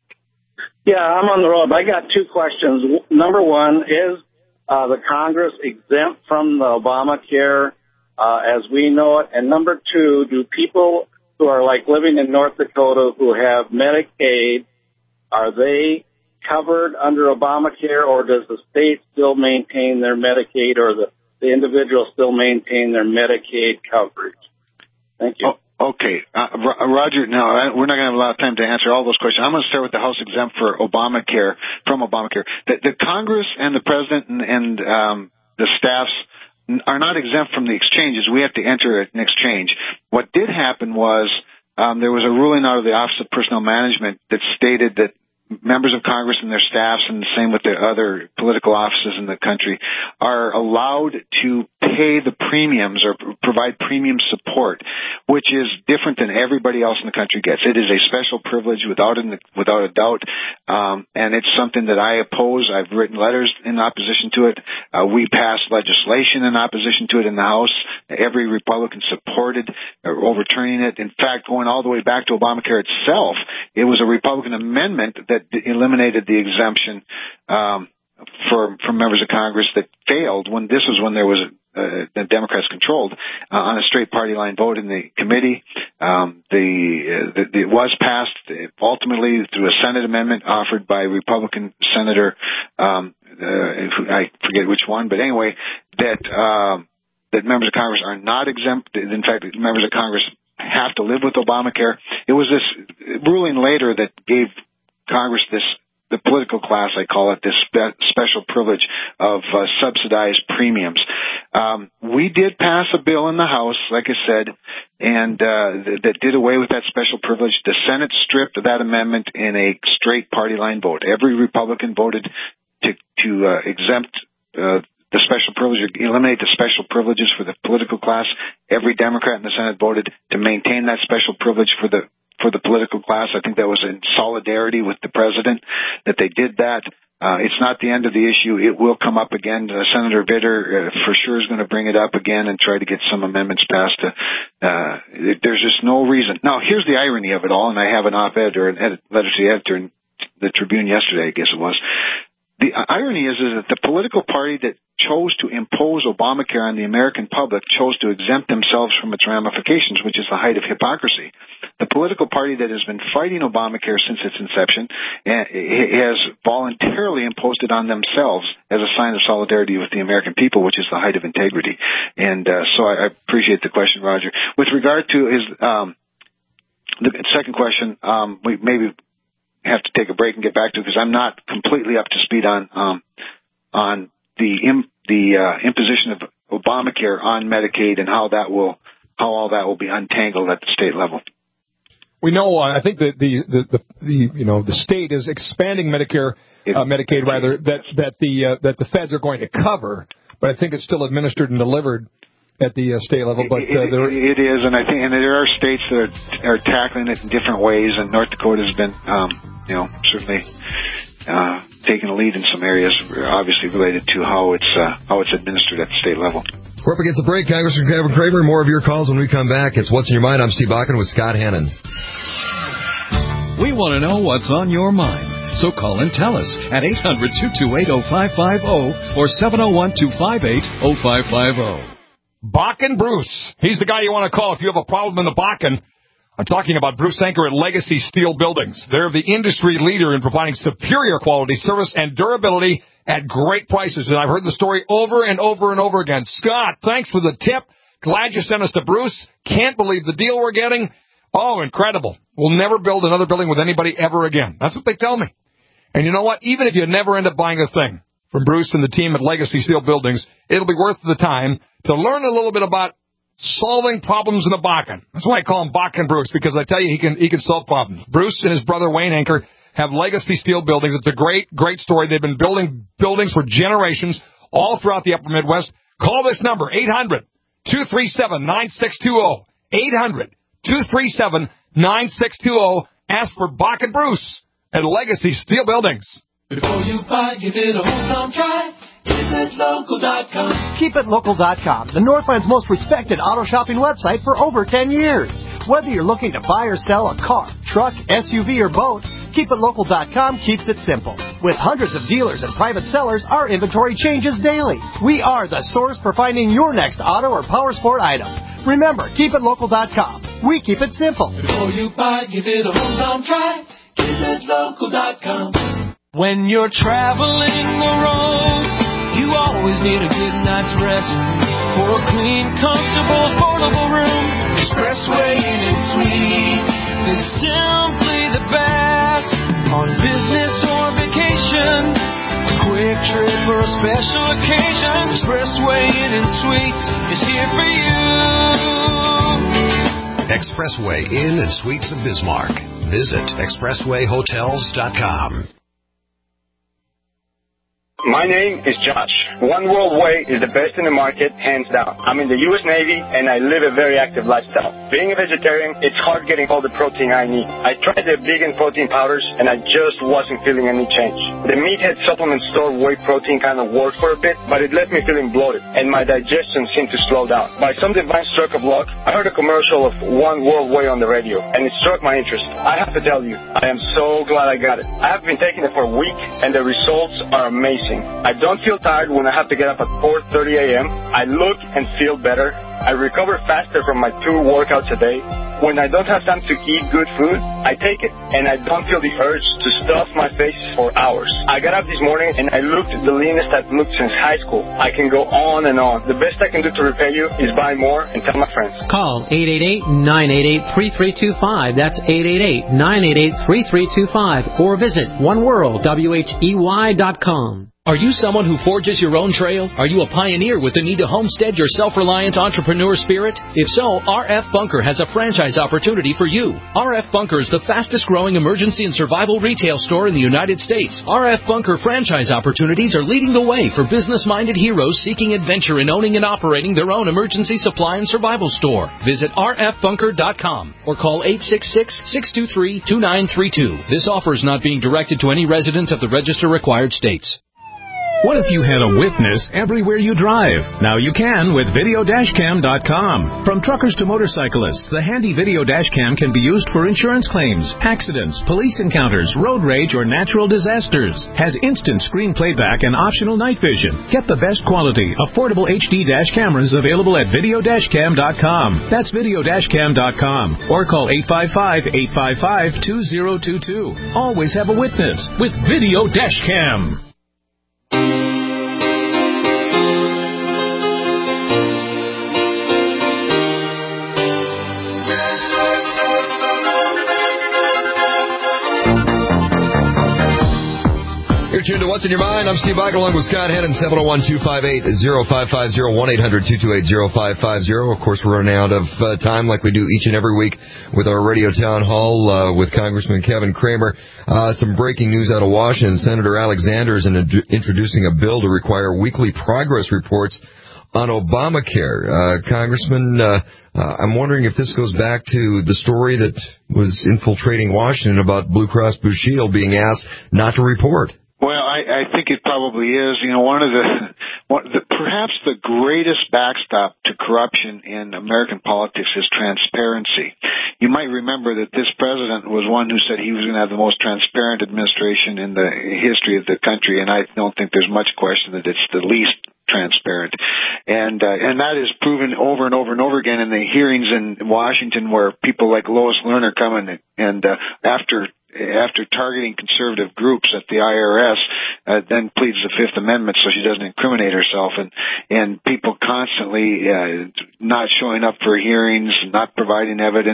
S17: Yeah, I'm on the road. I got two questions. Number one, is uh, the Congress exempt from the Obamacare uh, as we know it? And number two, do people who are like living in North Dakota who have Medicaid, are they covered under Obamacare, or does the state still maintain their Medicaid, or the, the individual still maintain their Medicaid coverage? Thank you.
S3: Oh, okay. Uh, Roger, no, we're not going to have a lot of time to answer all those questions. I'm going to start with the House exempt for Obamacare, from Obamacare. The, the Congress and the President and, and um, the staffs are not exempt from the exchanges. We have to enter an exchange. What did happen was um, there was a ruling out of the Office of Personnel Management that stated that members of Congress and their staffs, and the same with the other political offices in the country, are allowed to pay the premiums or provide premium support, which is different than everybody else in the country gets. It is a special privilege without a, without a doubt, um, and it's something that I oppose. I've written letters in opposition to it. Uh, we passed legislation in opposition to it in the House. Every Republican supported uh, overturning it. In fact, going all the way back to Obamacare itself, it was a Republican amendment that eliminated the exemption um, for for members of Congress that failed when this was when there was uh, the Democrats controlled uh, on a straight party line vote in the committee. Um, the, uh, the it was passed ultimately through a Senate amendment offered by Republican Senator um, uh, I forget which one, but anyway that uh, that members of Congress are not exempt. In fact, members of Congress have to live with Obamacare. It was this ruling later that gave Congress this, the political class, I call it, this spe- special privilege of uh, subsidized premiums. Um, we did pass a bill in the House, like I said, and uh, th- that did away with that special privilege. The Senate stripped that amendment in a straight party line vote. Every Republican voted to, to uh, exempt uh, the special privilege, eliminate the special privileges for the political class. Every Democrat in the Senate voted to maintain that special privilege for the for the political class. I think that was in solidarity with the president that they did that. Uh, it's not the end of the issue. It will come up again. Uh, Senator Vitter uh, for sure is going to bring it up again and try to get some amendments passed. Uh, uh, there's just no reason. Now, here's the irony of it all, and I have an op-ed or an edit, letter to the editor in the Tribune yesterday, I guess it was. The irony is, is that the political party that chose to impose Obamacare on the American public chose to exempt themselves from its ramifications, which is the height of hypocrisy. The political party that has been fighting Obamacare since its inception has voluntarily imposed it on themselves as a sign of solidarity with the American people, which is the height of integrity. And uh, so I appreciate the question, Roger. With regard to his um, the second question, um, we maybe have to take a break and get back to it because I'm not completely up to speed on um, on the im- the uh, imposition of Obamacare on Medicaid and how that will how all that will be untangled at the state level.
S4: We know. Uh, I think that the, the the the you know the state is expanding Medicare uh, Medicaid rather that that the uh, that the feds are going to cover, but I think it's still administered and delivered at the uh, state level. But uh, there,
S3: it, it is, and I think and there are states that are, are tackling it in different ways, and North Dakota has been, um, you know, certainly uh, taking a lead in some areas, obviously related to how it's uh, how it's administered at the state level.
S2: We're up against the break, Congressman Kevin Cramer. More of your calls when we come back. It's What's in Your Mind. I'm Steve Bakken with Scott Hannon.
S5: We want to know what's on your mind. So call and tell us at eight hundred, two two eight, oh five five oh or seven oh one, two five eight, oh five five oh.
S4: Bakken Bruce. He's the guy you want to call if you have a problem in the Bakken. I'm talking about Bruce Anker at Legacy Steel Buildings. They're the industry leader in providing superior quality, service, and durability at great prices. And I've heard the story over and over and over again. Scott, thanks for the tip. Glad you sent us to Bruce. Can't believe the deal we're getting. Oh, incredible. We'll never build another building with anybody ever again. That's what they tell me. And you know what? Even if you never end up buying a thing, from Bruce and the team at Legacy Steel Buildings. It'll be worth the time to learn a little bit about solving problems in the Bakken. That's why I call him Bakken Bruce, because I tell you, he can he can solve problems. Bruce and his brother Wayne Anchor have Legacy Steel Buildings. It's a great, great story. They've been building buildings for generations all throughout the upper Midwest. Call this number, eight hundred, two three seven, nine six two zero. eight hundred, two three seven, nine six two zero. Ask for Bakken Bruce at Legacy Steel Buildings.
S7: Before you buy, give it a hometown try. Keep it local dot com.
S8: Keep It Local dot com, the Northland's most respected auto shopping website for over ten years. Whether you're looking to buy or sell a car, truck, S U V, or boat, Keep It Local dot com keeps it simple. With hundreds of dealers and private sellers, our inventory changes daily. We are the source for finding your next auto or power sport item. Remember, Keep It Local dot com. We keep it simple.
S7: Before you buy, give it a hometown try. Keep It Local dot com.
S18: When you're traveling the roads, you always need a good night's rest. For a clean, comfortable, affordable room, Expressway Inn and Suites is simply the best. On business or vacation, a quick trip or a special occasion, Expressway Inn and Suites is here for you.
S19: Expressway Inn and Suites of Bismarck. Visit expressway hotels dot com.
S20: My name is Josh. One World Way is the best in the market, hands down. I'm in the U S Navy, and I live a very active lifestyle. Being a vegetarian, it's hard getting all the protein I need. I tried the vegan protein powders, and I just wasn't feeling any change. The Meathead supplement store whey protein kind of worked for a bit, but it left me feeling bloated, and my digestion seemed to slow down. By some divine stroke of luck, I heard a commercial of One World Way on the radio, and it struck my interest. I have to tell you, I am so glad I got it. I have been taking it for a week, and the results are amazing. I don't feel tired when I have to get up at four thirty a.m. I look and feel better. I recover faster from my two workouts a day. When I don't have time to eat good food, I take it, and I don't feel the urge to stuff my face for hours. I got up this morning, and I looked the leanest I've looked since high school. I can go on and on. The best I can do to repay you is buy more and tell my friends.
S21: Call eight eight eight, nine eight eight, three three two five. That's eight eight eight, nine eight eight, three three two five. Or visit one world whey dot com.
S22: Are you someone who forges your own trail? Are you a pioneer with the need to homestead your self-reliant entrepreneur spirit? If so, R F Bunker has a franchise opportunity for you. R F Bunker is the fastest-growing emergency and survival retail store in the United States. R F Bunker franchise opportunities are leading the way for business-minded heroes seeking adventure in owning and operating their own emergency supply and survival store. Visit R F bunker dot com or call eight six six, six two three, two nine three two. This offer is not being directed to any resident of the register-required states.
S23: What if you had a witness everywhere you drive? Now you can with video dash cam dot com. From truckers to motorcyclists, the handy video dash cam can be used for insurance claims, accidents, police encounters, road rage, or natural disasters. Has instant screen playback and optional night vision. Get the best quality, affordable H D dash cameras available at video dash cam dot com. That's video dash cam dot com. Or call eight five five, eight five five, two zero two two. Always have a witness with Video Dash Cam.
S2: You're tuned to What's in Your Mind. I'm Steve Bike along with Scott Hennon, seven oh one, two five eight, oh five five oh, one eight hundred, two two eight, oh five five oh. Of course, we're running out of uh, time like we do each and every week with our radio town hall uh, with Congressman Kevin Cramer. Uh, some breaking news out of Washington. Senator Alexander is in a, introducing a bill to require weekly progress reports on Obamacare. Uh, Congressman, uh, uh, I'm wondering if this goes back to the story that was infiltrating Washington about Blue Cross Blue Shield being asked not to report.
S3: Well, I, I think it probably is. You know, one of the, one, the perhaps the greatest backstop to corruption in American politics is transparency. You might remember that this president was one who said he was going to have the most transparent administration in the history of the country, and I don't think there's much question that it's the least transparent. And uh, and that is proven over and over and over again in the hearings in Washington where people like Lois Lerner come in and uh, after after targeting conservative groups at the I R S, uh, then pleads the Fifth Amendment so she doesn't incriminate herself, and and people constantly uh, not showing up for hearings, not providing evidence,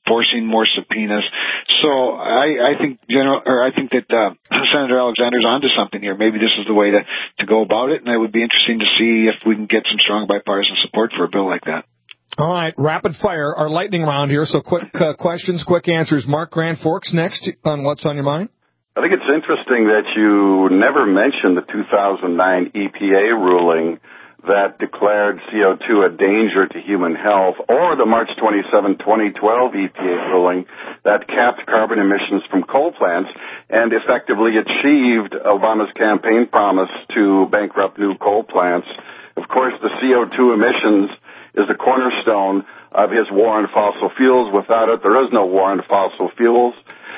S3: forcing more subpoenas. So I, I think General, or I think that uh, Senator Alexander's onto something here. Maybe this is the way to, to go about it, and it would be interesting to see if we can get some strong bipartisan support for a bill like that.
S4: All right, rapid fire, our lightning round here. So quick uh, questions, quick answers. Mark Grand Forks next on What's on Your Mind.
S1: I think it's interesting that you never mentioned the two thousand nine E P A ruling that declared C O two a danger to human health, or the March twenty-seventh, twenty twelve E P A ruling that capped carbon emissions from coal plants and effectively achieved Obama's campaign promise to bankrupt new coal plants. Of course, the C O two emissions is the cornerstone of his war on fossil fuels. Without it, there is no war on fossil fuels.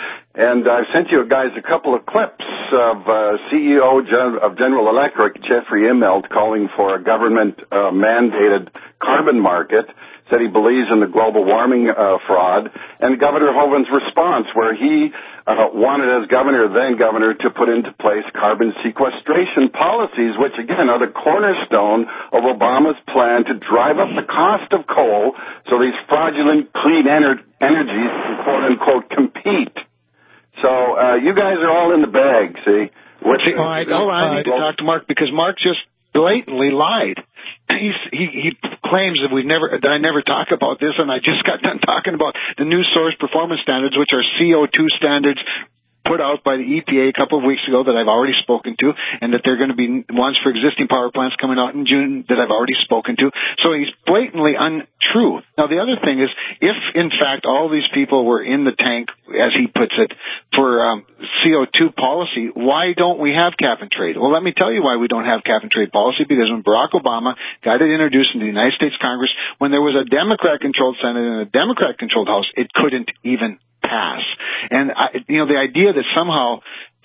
S1: And I sent you guys a couple of clips of uh, C E O of General Electric, Jeffrey Immelt, calling for a government-mandated uh, carbon market. Said he believes in the global warming uh, fraud. And Governor Hovind's response, where he uh, wanted, as governor, then governor, to put into place carbon sequestration policies, which, again, are the cornerstone of Obama's plan to drive up the cost of coal so these fraudulent clean ener- energies can, quote-unquote, compete. So uh, you guys are all in the bag, see?
S3: Which, all right, all right. I need to talk to Mark because Mark just blatantly lied. He's, he he claims that we've never that I never talk about this, and I just got done talking about the new source performance standards, which are C O two standards put out by the E P A a couple of weeks ago that I've already spoken to, and that they're going to be ones for existing power plants coming out in June that I've already spoken to. So he's blatantly untrue. Now, the other thing is, if, in fact, all these people were in the tank, as he puts it, for um, C O two policy, why don't we have cap and trade? Well, let me tell you why we don't have cap and trade policy, because when Barack Obama got it introduced in the United States Congress, when there was a Democrat-controlled Senate and a Democrat-controlled House, it couldn't even pass. And, I, you know, the idea that somehow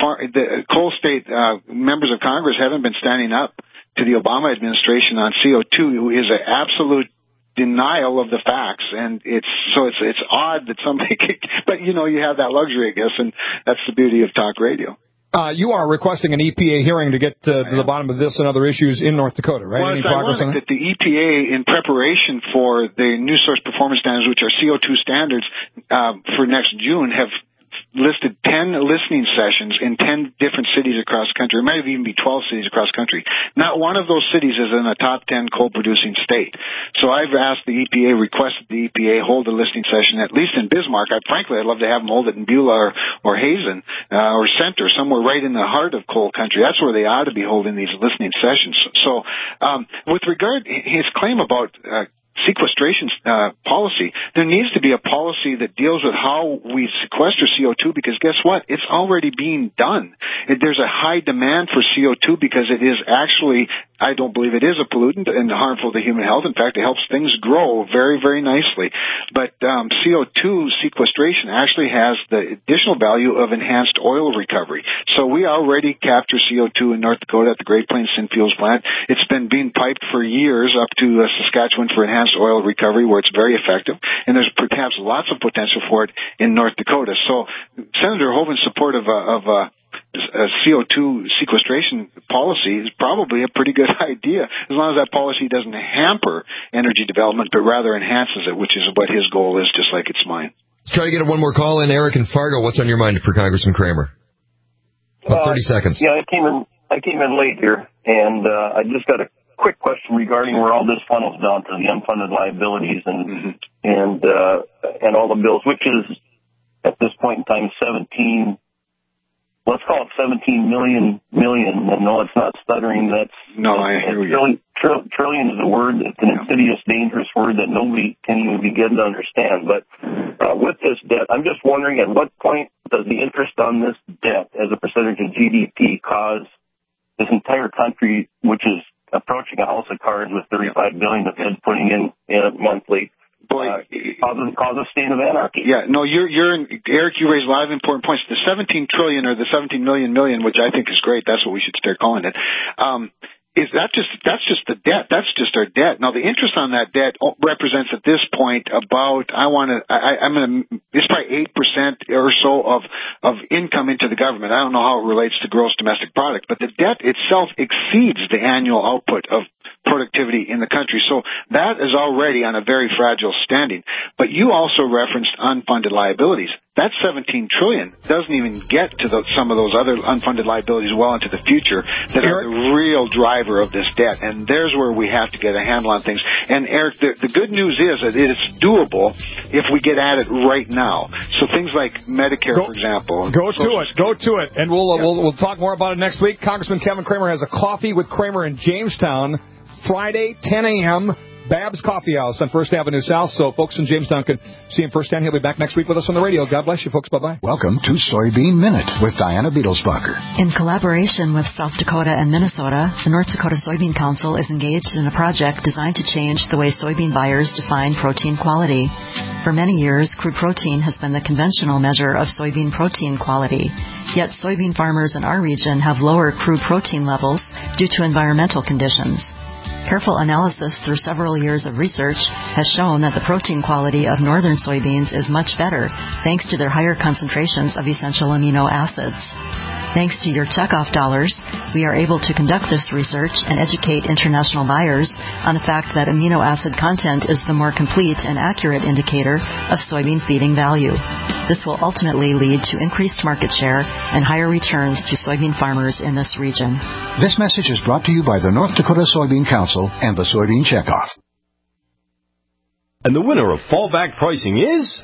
S3: the coal state uh, members of Congress haven't been standing up to the Obama administration on C O two is an absolute denial of the facts. And it's so it's it's odd that somebody could, but, you know, you have that luxury, I guess, and that's the beauty of talk radio.
S4: Uh, you are requesting an E P A hearing to get uh, to the bottom of this and other issues in North Dakota, right?
S3: Well,
S4: Any
S3: it's
S4: progress on
S3: ironic that the E P A, in preparation for the new source performance standards, which are C O two standards uh, for next June, have listed ten listening sessions in ten different cities across the country. It might even be twelve cities across the country. Not one of those cities is in a top ten coal-producing state. So I've asked the E P A, requested the E P A hold a listening session, at least in Bismarck. I, frankly, I'd love to have them hold it in Beulah or, or Hazen uh, or Center, somewhere right in the heart of coal country. That's where they ought to be holding these listening sessions. So um, with regard his claim about uh, sequestration uh, policy, there needs to be a policy that deals with how we sequester C O two, because guess what? It's already being done. There's a high demand for C O two because it is actually, I don't believe it is a pollutant and harmful to human health. In fact, it helps things grow very, very nicely. But um, C O two sequestration actually has the additional value of enhanced oil recovery. So we already capture C O two in North Dakota at the Great Plains Synfuels plant. It's been being piped for years up to uh, Saskatchewan for enhanced oil recovery, where it's very effective, and there's perhaps lots of potential for it in North Dakota. So Senator Hovind's support of, uh, of uh, a C O two sequestration policy is probably a pretty good idea, as long as that policy doesn't hamper energy development, but rather enhances it, which is what his goal is, just like it's mine.
S2: Let's try to get one more call in. Eric in Fargo, what's on your mind for Congressman Kramer? About thirty uh, seconds.
S6: Yeah, I came in, I came in late here, and uh, I just got a quick question regarding where all this funnels down to the unfunded liabilities and mm-hmm. and uh, and all the bills, which is at this point in time seventeen. Let's call it seventeen million million. And no, it's not stuttering. That's
S3: no, I hear you.
S6: Trillion, tr- trillion is a word. It's an insidious, dangerous word that nobody can even begin to understand. But uh, with this debt, I'm just wondering, at what point does the interest on this debt, as a percentage of G D P, cause this entire country, which is approaching a house of cards with thirty-five billion dollars the Fed's putting in, in monthly,
S3: Boy,
S6: uh, cause, a, cause a state of anarchy.
S3: Yeah, no, you're, you're in, Eric, you raised a lot of important points. The seventeen trillion or the seventeen million million, which I think is great, that's what we should start calling it, um, is that just, that's just the debt. That's just our debt. Now, the interest on that debt represents at this point about, I want to, I, I'm going to, it's probably eight percent or so of, of income into the government. I don't know how it relates to gross domestic product, but the debt itself exceeds the annual output of productivity in the country. So that is already on a very fragile standing. But you also referenced unfunded liabilities. That seventeen trillion dollars doesn't even get to the, some of those other unfunded liabilities well into the future that Eric, are the real driver of this debt. And there's where we have to get a handle on things. And Eric, the, the good news is that it's doable if we get at it right now. So things like Medicare, go, for example.
S4: Go to it. Go to it. And we'll, uh, yeah. we'll we'll talk more about it next week. Congressman Kevin Cramer has a coffee with Cramer in Jamestown, Friday, ten a.m., Babs Coffee House on First Avenue South. So folks in Jamestown can see him firsthand. He'll be back next week with us on the radio. God bless you, folks. Bye-bye.
S9: Welcome to Soybean Minute with Diana Beadlesbacher.
S10: In collaboration with South Dakota and Minnesota, the North Dakota Soybean Council is engaged in a project designed to change the way soybean buyers define protein quality. For many years, crude protein has been the conventional measure of soybean protein quality. Yet soybean farmers in our region have lower crude protein levels due to environmental conditions. Careful analysis through several years of research has shown that the protein quality of northern soybeans is much better thanks to their higher concentrations of essential amino acids. Thanks to your checkoff dollars, we are able to conduct this research and educate international buyers on the fact that amino acid content is the more complete and accurate indicator of soybean feeding value. This will ultimately lead to increased market share and higher returns to soybean farmers in this region.
S9: This message is brought to you by the North Dakota Soybean Council and the Soybean Checkoff.
S11: And the winner of fallback pricing is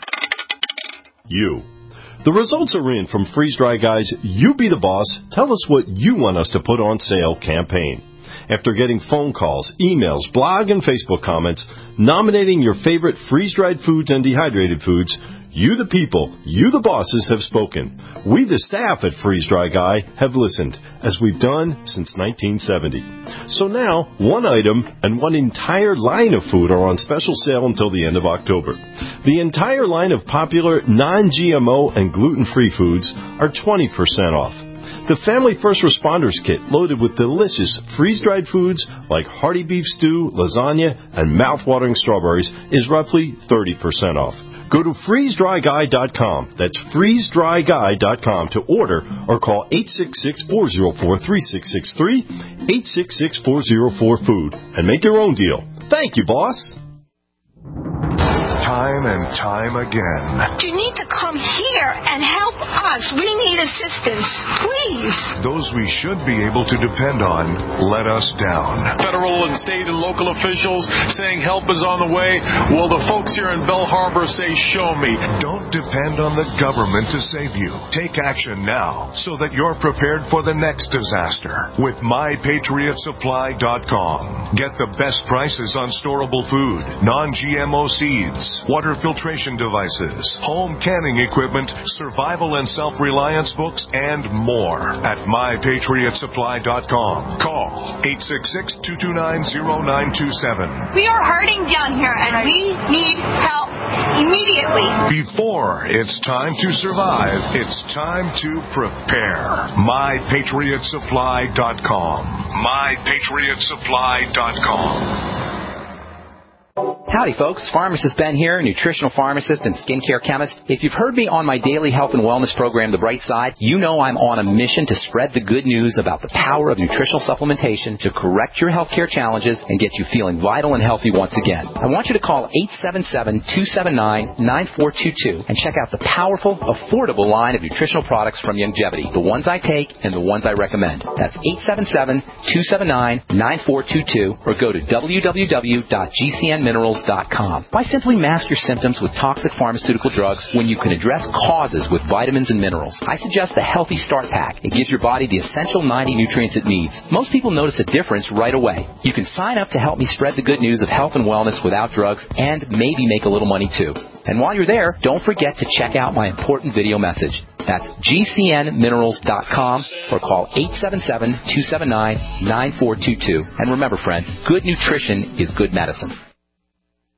S11: you. The results are in from Freeze Dry Guy's You Be the Boss, Tell Us What You Want Us to Put on Sale campaign. After getting phone calls, emails, blog, and Facebook comments nominating your favorite freeze-dried foods and dehydrated foods, you the people, you the bosses have spoken. We the staff at Freeze Dry Guy have listened, as we've done since nineteen seventy. So now, one item and one entire line of food are on special sale until the end of October. The entire line of popular non-G M O and gluten-free foods are twenty percent off. The Family First Responders Kit, loaded with delicious freeze-dried foods like hearty beef stew, lasagna, and mouth-watering strawberries, is roughly thirty percent off. Go to freeze dry guy dot com. That's freeze dry guy dot com to order or call eight six six, four zero four, three six six three, eight six six, four zero four, food, and make your own deal. Thank you, boss.
S9: Time and time again.
S24: You need to come here and help us. We need assistance, please.
S9: Those we should be able to depend on let us down.
S25: Federal and state and local officials saying help is on the way. Well, the folks here in Belle Harbor say, show me.
S9: Don't depend on the government to save you. Take action now so that you're prepared for the next disaster with my patriot supply dot com. Get the best prices on storable food, non-G M O seeds, water filtration devices, home canning equipment, survival and self-reliance books, and more at my patriot supply dot com. Call eight six six, two two nine, zero nine two seven.
S24: We are hurting down here, and we need help immediately.
S9: Before it's time to survive, it's time to prepare. my patriot supply dot com. my patriot supply dot com.
S26: Howdy, folks. Pharmacist Ben here, nutritional pharmacist and skincare chemist. If you've heard me on my daily health and wellness program, The Bright Side, you know I'm on a mission to spread the good news about the power of nutritional supplementation to correct your healthcare challenges and get you feeling vital and healthy once again. I want you to call eight seven seven, two seven nine, nine four two two and check out the powerful, affordable line of nutritional products from Youngevity, the ones I take and the ones I recommend. That's eight seven seven, two seven nine, nine four two two or go to w w w dot g c n minerals dot com. Why simply mask your symptoms with toxic pharmaceutical drugs when you can address causes with vitamins and minerals? I suggest the Healthy Start Pack. It gives your body the essential ninety nutrients it needs. Most people notice a difference right away. You can sign up to help me spread the good news of health and wellness without drugs and maybe make a little money too. And while you're there, don't forget to check out my important video message. That's g c n minerals dot com or call eight seven seven, two seven nine, nine four two two. And remember, friends, good nutrition is good medicine.